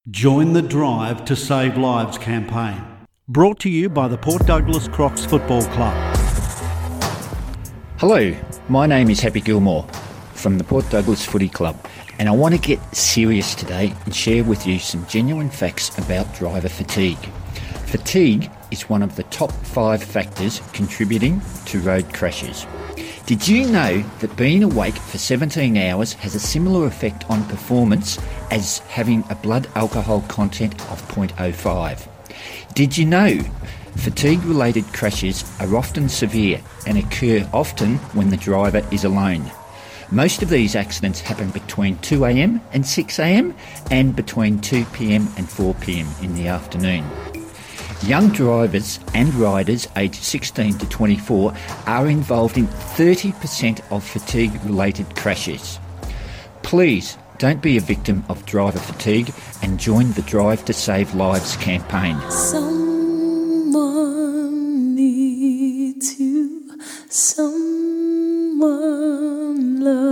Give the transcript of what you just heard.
Join the Drive to Save Lives campaign. Brought to you by the Port Douglas Crocs Football Club. Hello, my name is Happy Gilmore from the Port Douglas Footy Club, and I want to get serious today and share with you some genuine facts about driver fatigue. Fatigue is one of the top 5 factors contributing to road crashes. Did you know that being awake for 17 hours has a similar effect on performance as having a blood alcohol content of 0.05? Did you know fatigue-related crashes are often severe and occur often when the driver is alone? Most of these accidents happen between 2 a.m. and 6 a.m. and between 2 p.m. and 4 p.m. in the afternoon. Young drivers and riders aged 16 to 24 are involved in 30% of fatigue-related crashes. Please don't be a victim of driver fatigue and join the Drive to Save Lives campaign. Someone needs you, someone loves